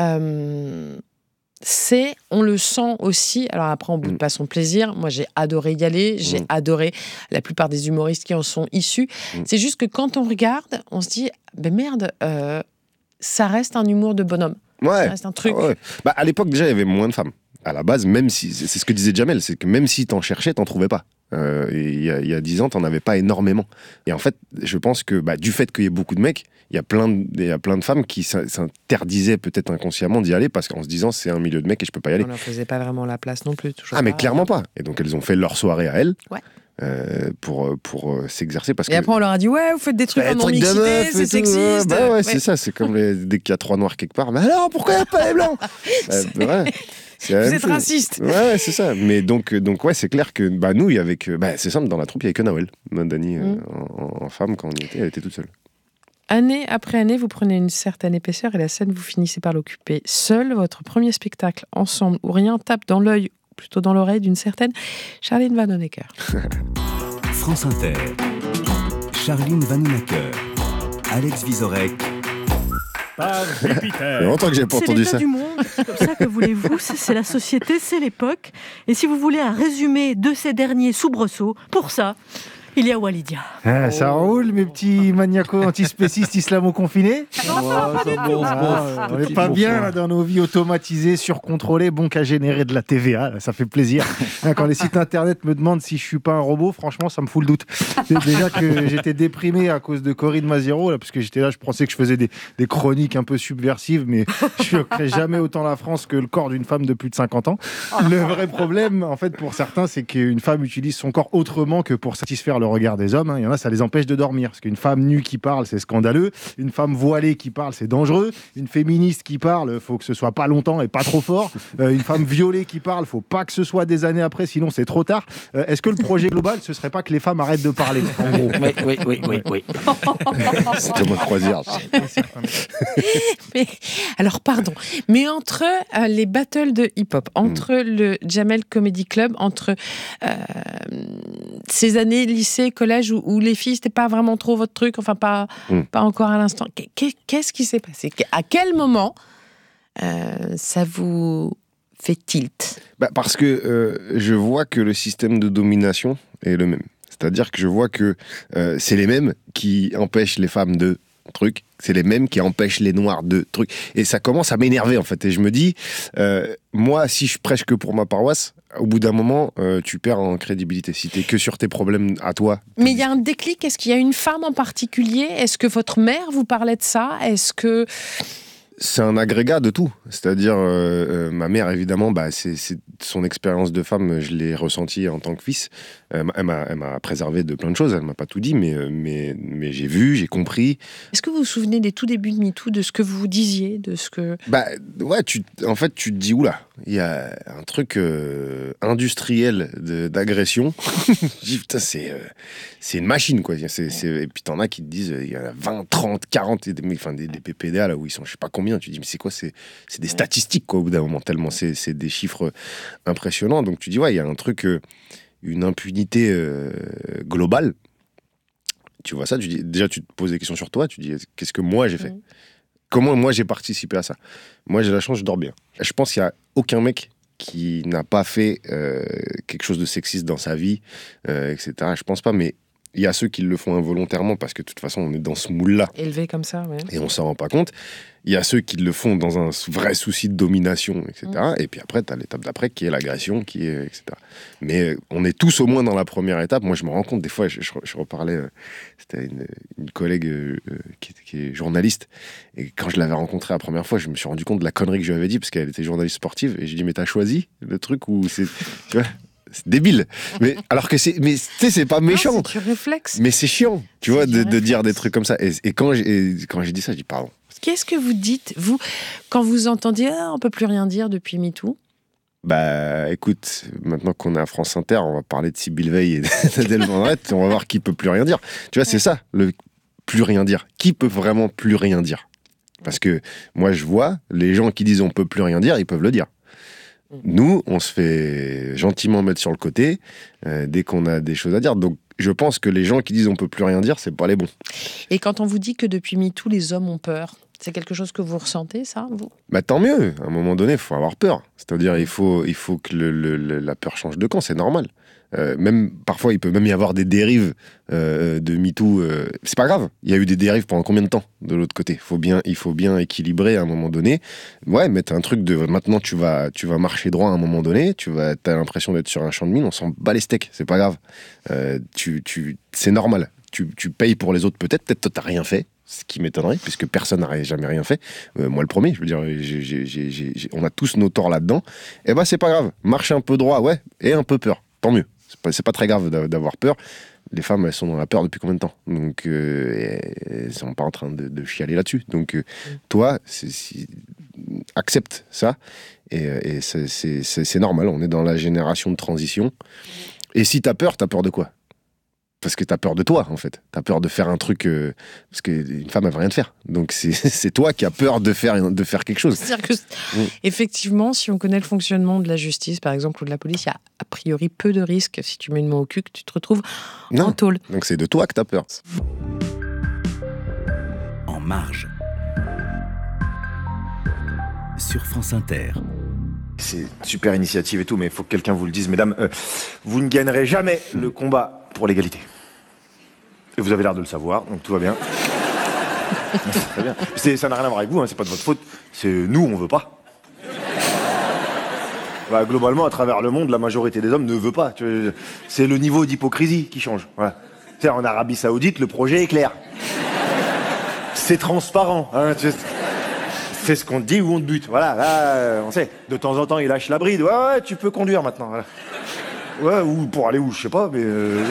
on le sent aussi, alors après on boude pas son plaisir, moi j'ai adoré y aller, j'ai adoré la plupart des humoristes qui en sont issus, c'est juste que quand on regarde, on se dit, merde, ça reste un humour de bonhomme, ça reste un truc. Ouais. À l'époque déjà il y avait moins de femmes, à la base, même si, c'est ce que disait Jamel, c'est que même si t'en cherchais, t'en trouvais pas. Il y a 10 ans, t'en avais pas énormément. Et en fait, je pense que du fait qu'il y ait beaucoup de mecs, il y a plein de femmes qui s'interdisaient peut-être inconsciemment d'y aller parce qu'en se disant c'est un milieu de mecs et je peux pas y aller. On leur faisait pas vraiment la place non plus. Toujours mais clairement pas. Et donc elles ont fait leur soirée à elles. Pour s'exercer parce et après on leur a dit vous faites des trucs en non-mixité, c'est sexiste. C'est ça, c'est comme dès qu'il y a 3 noirs quelque part, mais alors pourquoi il n'y a pas les blancs? Vous êtes raciste. Ouais, c'est ça. Mais donc c'est clair que nous, c'est simple, dans la troupe, il n'y avait que Nawel. Dani, en femme, quand on y était, elle était toute seule. Année après année, vous prenez une certaine épaisseur et la scène, vous finissez par l'occuper seul. Votre premier spectacle ensemble, où rien tape dans l'œil, plutôt dans l'oreille d'une certaine Charline Vanhoenacker. France Inter. Charline Vanhoenacker. Alex Vizorek. Par Jupiter. Il y a longtemps que j'ai pas entendu ça. C'est l'état du monde, c'est comme ça que voulez-vous, c'est la société, c'est l'époque. Et si vous voulez un résumé de ces derniers soubresauts, pour ça, il y a Walidia. Ça roule, mes petits maniacos antispécistes islamo-confinés. On n'est pas bien là, dans nos vies automatisées, surcontrôlées, bon qu'à générer de la TVA, là, ça fait plaisir. Quand les sites internet me demandent si je suis pas un robot, franchement, ça me fout le doute. Déjà que j'étais déprimé à cause de Corinne Maziero, là, parce que j'étais là, je pensais que je faisais des chroniques un peu subversives, mais je ne crée jamais autant la France que le corps d'une femme de plus de 50 ans. Le vrai problème, en fait, pour certains, c'est qu'une femme utilise son corps autrement que pour satisfaire le regard des hommes. Il y en a, ça les empêche de dormir. Parce qu'une femme nue qui parle, c'est scandaleux. Une femme voilée qui parle, c'est dangereux. Une féministe qui parle, faut que ce soit pas longtemps et pas trop fort. Une femme violée qui parle, faut pas que ce soit des années après, sinon c'est trop tard. Est-ce que le projet global, ce serait pas que les femmes arrêtent de parler, en gros? Oui. C'est comme un croisière. Mais, alors, pardon, mais entre les battles de hip-hop, entre le Jamel Comedy Club, entre ces années lycée, collège où les filles, c'était pas vraiment trop votre truc, enfin pas encore à l'instant, qu'est-ce qui s'est passé? À quel moment ça vous fait tilt? Parce que je vois que le système de domination est le même. C'est-à-dire que je vois que c'est les mêmes qui empêchent les femmes de trucs, c'est les mêmes qui empêchent les noirs de trucs. Et ça commence à m'énerver, en fait. Et je me dis, moi, si je prêche que pour ma paroisse, au bout d'un moment, tu perds en crédibilité. Si t'es que sur tes problèmes à toi. Mais il y a un déclic. Est-ce qu'il y a une femme en particulier? Est-ce que votre mère vous parlait de ça? Est-ce que... C'est un agrégat de tout. C'est-à-dire, ma mère, évidemment, c'est son expérience de femme, je l'ai ressentie en tant que fils. Elle m'a préservé de plein de choses. Elle m'a pas tout dit, mais j'ai vu, j'ai compris. Est-ce que vous vous souvenez des tout débuts de MeToo, de ce que vous disiez, de ce que... Ouais, en fait, tu te dis, oula, il y a un truc industriel d'agression. Je dis, putain, c'est une machine, quoi. Et puis t'en as qui te disent, il y en a 20, 30, 40, des PPDA, là, où ils sont, je sais pas combien. Tu dis, mais c'est quoi? C'est des statistiques, quoi, au bout d'un moment, tellement c'est des chiffres impressionnants. Donc tu dis, ouais, il y a un truc, une impunité globale. Tu vois ça, déjà tu te poses des questions sur toi, tu dis, qu'est-ce que moi j'ai fait? Comment moi j'ai participé à ça? Moi j'ai la chance, je dors bien. Je pense qu'il n'y a aucun mec qui n'a pas fait quelque chose de sexiste dans sa vie, etc. Je pense pas, mais il y a ceux qui le font involontairement parce que de toute façon on est dans ce moule-là. Élevé comme ça, ouais. Et on s'en rend pas compte. Il y a ceux qui le font dans un vrai souci de domination, etc. Et puis après, tu as l'étape d'après qui est l'agression, etc. Mais on est tous au moins dans la première étape. Moi, je me rends compte, des fois, je reparlais, c'était une collègue qui est journaliste. Et quand je l'avais rencontrée la première fois, je me suis rendu compte de la connerie que je lui avais dit parce qu'elle était journaliste sportive. Et je lui ai dit, mais t'as choisi le truc où c'est... Tu vois, c'est débile. Mais alors que c'est pas méchant. Non, c'est du réflexe. Mais c'est chiant, tu vois, de dire des trucs comme ça. Et quand j'ai dit ça, je dis pardon. Qu'est-ce que vous dites, vous, quand vous entendiez on peut plus rien dire depuis MeToo? Écoute, maintenant qu'on est à France Inter, on va parler de Sybille Veil et d'Adèle Van Rett, on va voir qui peut plus rien dire. Tu vois, c'est ça, le plus rien dire. Qui peut vraiment plus rien dire? Parce que moi, je vois, les gens qui disent on peut plus rien dire, ils peuvent le dire. Nous, on se fait gentiment mettre sur le côté dès qu'on a des choses à dire. Donc, je pense que les gens qui disent on peut plus rien dire, c'est pas les bons. Et quand on vous dit que depuis MeToo, les hommes ont peur, c'est quelque chose que vous ressentez, ça, vous? Tant mieux. À un moment donné, il faut avoir peur. C'est-à-dire, il faut que la peur change de camp, c'est normal. Même parfois, il peut même y avoir des dérives de MeToo. C'est pas grave. Il y a eu des dérives pendant combien de temps de l'autre côté? Il faut bien équilibrer à un moment donné. Ouais, mettre un truc de maintenant tu vas marcher droit à un moment donné. T'as l'impression d'être sur un champ de mine. On s'en bat les steaks. C'est pas grave. C'est normal. Tu payes pour les autres peut-être. Peut-être toi t'as rien fait. Ce qui m'étonnerait, puisque personne n'a jamais rien fait. Moi, le premier, je veux dire, on a tous nos torts là-dedans. C'est pas grave. Marche un peu droit, ouais, et un peu peur. Tant mieux. C'est pas très grave d'avoir peur. Les femmes, elles sont dans la peur depuis combien de temps? Donc, elles sont pas en train de chialer là-dessus. Donc, toi, accepte ça. Et c'est normal. On est dans la génération de transition. Et si t'as peur de quoi? Parce que t'as peur de toi, en fait. T'as peur de faire un truc... parce qu'une femme, elle veut rien de faire. Donc, c'est toi qui as peur de faire quelque chose. C'est-à-dire que, effectivement, si on connaît le fonctionnement de la justice, par exemple, ou de la police, il y a a priori peu de risques, si tu mets une main au cul, que tu te retrouves en tôle. Donc, c'est de toi que t'as peur. En marge. Sur France Inter. C'est une super initiative et tout, mais il faut que quelqu'un vous le dise, mesdames. Vous ne gagnerez jamais le combat pour l'égalité. Et vous avez l'air de le savoir, donc tout va bien. Très bien. Ça n'a rien à voir avec vous, c'est pas de votre faute. C'est nous, on veut pas. Globalement, à travers le monde, la majorité des hommes ne veut pas. C'est le niveau d'hypocrisie qui change. Voilà. En Arabie Saoudite, le projet est clair. C'est transparent. Fais ce qu'on te dit ou on te bute. Voilà, là, on sait. De temps en temps, il lâche la bride. Ouais, tu peux conduire maintenant. Voilà. Ouais, ou pour aller où, je sais pas, mais...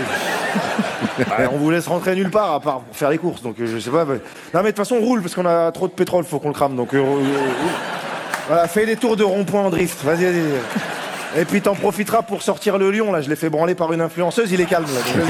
on vous laisse rentrer nulle part, à part pour faire les courses, donc je sais pas. Mais... Non, mais de toute façon, on roule, parce qu'on a trop de pétrole, faut qu'on le crame, donc... Voilà, fais des tours de rond-point en drift, vas-y. Et puis t'en profiteras pour sortir le lion, là, je l'ai fait branler par une influenceuse, il est calme, là.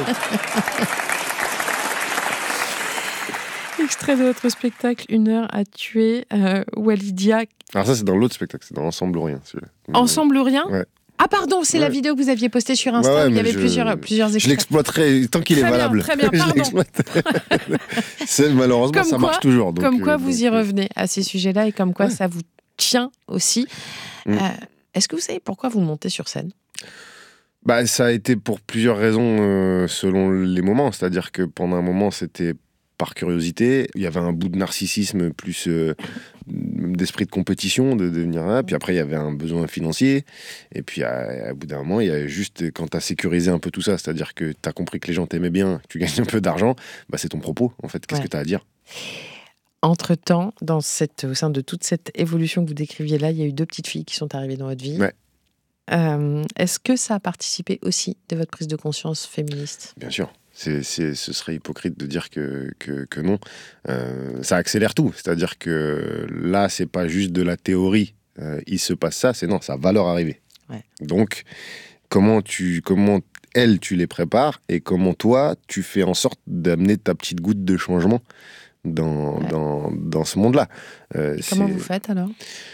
Extrait de votre spectacle, 1 heure à tuer, Walidia. Alors ça, c'est dans l'autre spectacle, c'est dans Ensemble ou Rien, celui-là. Ensemble ou Rien ? Ouais. Ah pardon, c'est la vidéo que vous aviez postée sur Insta, où il y avait plusieurs extraits. Je l'exploiterai tant qu'il est valable. Très bien, pardon. Malheureusement, ça marche toujours. Donc, comme quoi vous y revenez à ces sujets-là et comme quoi ça vous tient aussi. Est-ce que vous savez pourquoi vous montez sur scène ? Ça a été pour plusieurs raisons selon les moments. C'est-à-dire que pendant un moment, c'était par curiosité. Il y avait un bout de narcissisme plus d'esprit de compétition, de devenir là. Puis après, il y avait un besoin financier. Et puis, à bout d'un moment, il y a juste, quand tu as sécurisé un peu tout ça, c'est-à-dire que tu as compris que les gens t'aimaient bien, tu gagnes un peu d'argent, c'est ton propos, en fait. Qu'est-ce que tu as à dire ? Entre-temps, au sein de toute cette évolution que vous décriviez là, il y a eu 2 petites filles qui sont arrivées dans votre vie. Ouais. Est-ce que ça a participé aussi de votre prise de conscience féministe ? Bien sûr. Ce serait hypocrite de dire que non. Ça accélère tout. C'est-à-dire que là, c'est pas juste de la théorie. Il se passe ça, ça va leur arriver. Ouais. Donc, comment elles, tu les prépares et comment toi, tu fais en sorte d'amener ta petite goutte de changement dans ce monde-là. Comment vous faites alors ?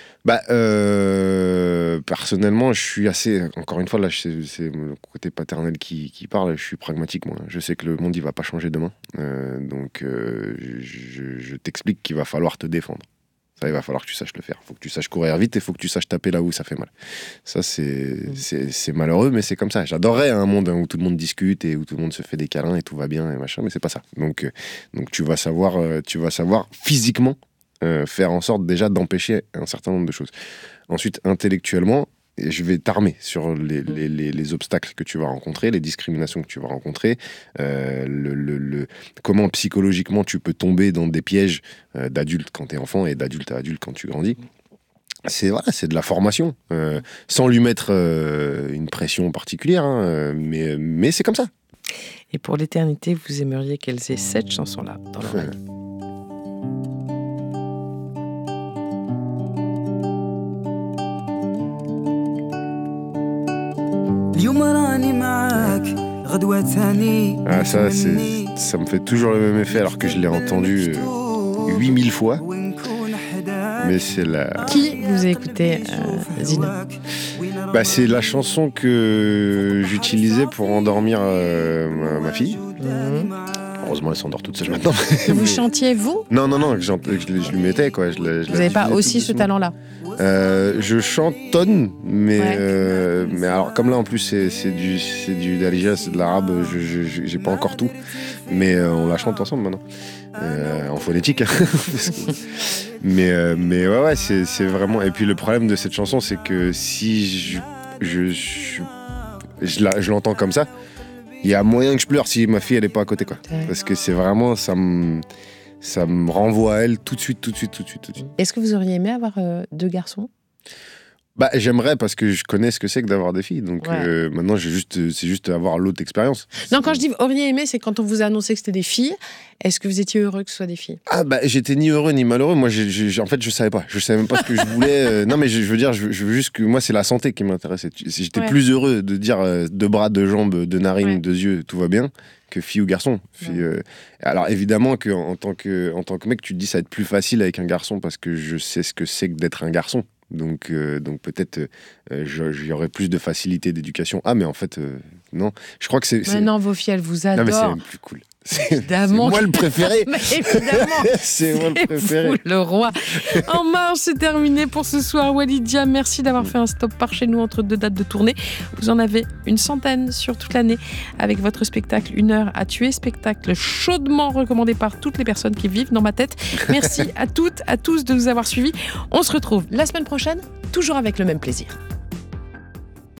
Personnellement, je suis assez... Encore une fois, là, c'est le côté paternel qui parle. Je suis pragmatique, moi. Je sais que le monde, il va pas changer demain. Donc, je t'explique qu'il va falloir te défendre. Ça, il va falloir que tu saches le faire. Il faut que tu saches courir vite et il faut que tu saches taper là où ça fait mal. Ça, c'est malheureux, mais c'est comme ça. J'adorerais un monde où tout le monde discute et où tout le monde se fait des câlins et tout va bien et machin, mais c'est pas ça. Donc tu vas savoir physiquement faire en sorte déjà d'empêcher un certain nombre de choses. Ensuite, intellectuellement, je vais t'armer sur les obstacles que tu vas rencontrer, les discriminations que tu vas rencontrer, comment psychologiquement tu peux tomber dans des pièges d'adulte quand tu es enfant et d'adulte à adulte quand tu grandis. C'est de la formation, sans lui mettre une pression particulière, mais c'est comme ça. Et pour l'éternité, vous aimeriez qu'elles aient cette chanson-là dans l'oreille. Ah, ça me fait toujours le même effet alors que je l'ai entendu 8000 fois. Mais c'est la... Qui vous a écouté, Zina ? C'est la chanson que j'utilisais pour endormir ma fille. Heureusement, elle s'endort toute seule maintenant. Vous chantiez, vous ? Non, je lui mettais, quoi. Vous n'avez pas aussi ce talent-là ? Je chantonne, mais alors comme là en plus c'est du darija, c'est de l'arabe, j'ai pas encore tout, mais on la chante ensemble maintenant, en phonétique. mais ouais, c'est vraiment. Et puis le problème de cette chanson, c'est que si je l'entends comme ça, il y a moyen que je pleure si ma fille elle est pas à côté, quoi. Ouais. Parce que c'est vraiment ça me renvoie à elle tout de suite. Est-ce que vous auriez aimé avoir 2 garçons ? J'aimerais, parce que je connais ce que c'est que d'avoir des filles. Donc maintenant, c'est juste avoir l'autre expérience. Non, quand je dis auriez aimé, c'est quand on vous a annoncé que c'était des filles. Est-ce que vous étiez heureux que ce soit des filles ? J'étais ni heureux ni malheureux. Moi, en fait, je savais pas. Je savais même pas ce que je voulais. Non, mais je veux dire, je veux juste que moi, c'est la santé qui m'intéressait. J'étais plus heureux de dire 2 bras, 2 jambes, 2 narines, 2 yeux, tout va bien, que fille ou garçon. Alors évidemment qu'en tant que mec, tu te dis ça va être plus facile avec un garçon parce que je sais ce que c'est que d'être un garçon. Donc peut-être j'y aurais plus de facilité d'éducation. Ah, mais en fait, non. Je crois que c'est... Non, vos filles, elles vous adorent. Non, mais c'est même plus cool. Évidemment. C'est moi le préféré. Évidemment. C'est moi le préféré. Vous, le roi. En marche, c'est terminé pour ce soir. Walidia, merci d'avoir fait un stop par chez nous entre 2 dates de tournée. Vous en avez une centaine sur toute l'année avec votre spectacle 1 heure à tuer. Spectacle chaudement recommandé par toutes les personnes qui vivent dans ma tête. Merci à toutes, à tous de nous avoir suivis. On se retrouve la semaine prochaine, toujours avec le même plaisir.